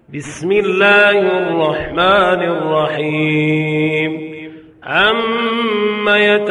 بسم الله الرحمن الرحيم عم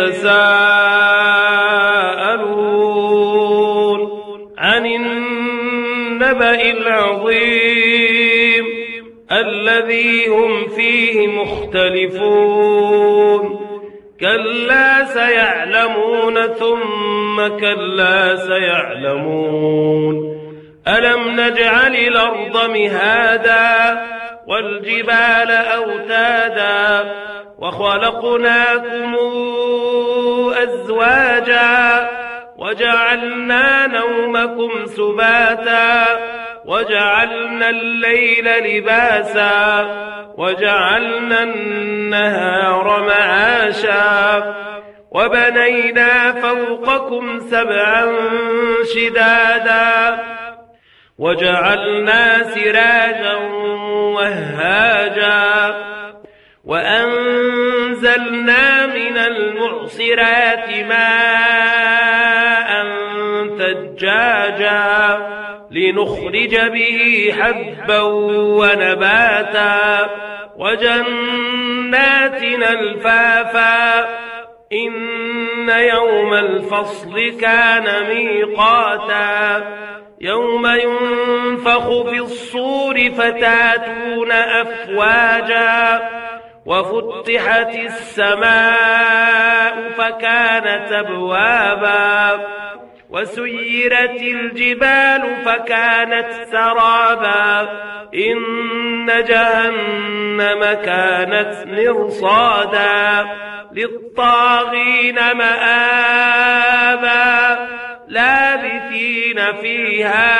يتساءلون عن النبأ العظيم الذي هم فيه مختلفون كلا سيعلمون ثم كلا سيعلمون ألم نجعل الأرض مهادا والجبال أوتادا وخلقناكم أزواجا وجعلنا نومكم سباتا وجعلنا الليل لباسا وجعلنا النهار معاشا وبنينا فوقكم سبعا شدادا وجعلنا سراجا وهاجا وأنزلنا من المعصرات ماء ثجاجا لنخرج به حبا ونباتا وجنات ألفافا إن يوم الفصل كان ميقاتا يوم ينفخ في الصور فتاتون أفواجا وفتحت السماء فكانت أبوابا وسيرت الجبال فكانت سرابا إن جهنم كانت مرصادا للطاغين مآبا لابثين فيها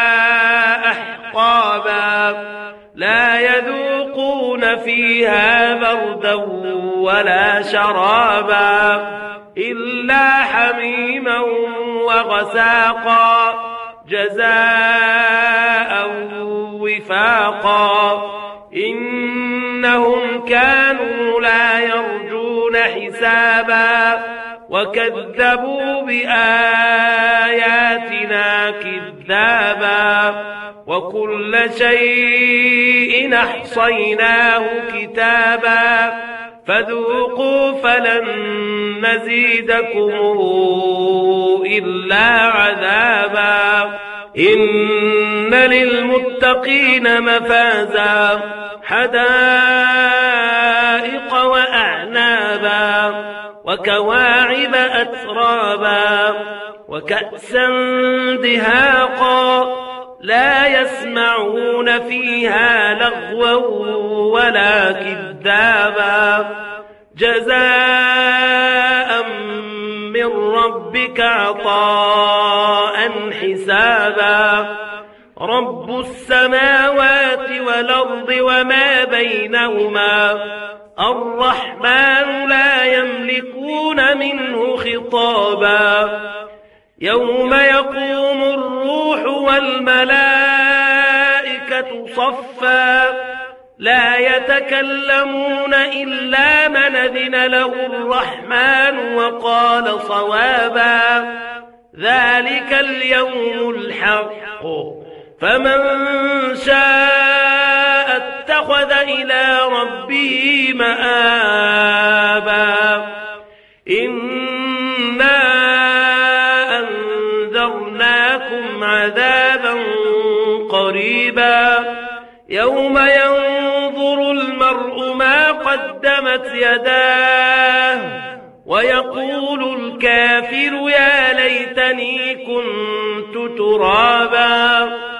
أحقابا لا يذوقون فيها بردا ولا شرابا إلا حميما وغساقا جزاء وفاقا إنهم كانوا لا يرجون حسابا وكذبوا بآياتنا كذابا وكل شيء أحصيناه كتابا فذوقوا فلن نزيدكم إلا عذابا إن للمتقين مفازا حدائق وأعنابا وكواعب أترابا وكأسا دهاقا لا يسمعون فيها لغوا ولا كذابا جزاء من ربك عطاء حسابا رب السماوات والأرض وما بينهما الرحمن لا يملكون منه خطابا يوم يقوم الروح والملائكة صفا لا يتكلمون إلا من أذن له الرحمن وقال صوابا ذلك اليوم الحق فمن شاء اتخذ إلى ربه مآبا إنا أنذرناكم عذابا قريبا يوم ينظر المرء ما قدمت يداه ويقول الكافر يا ليتني كنت ترابا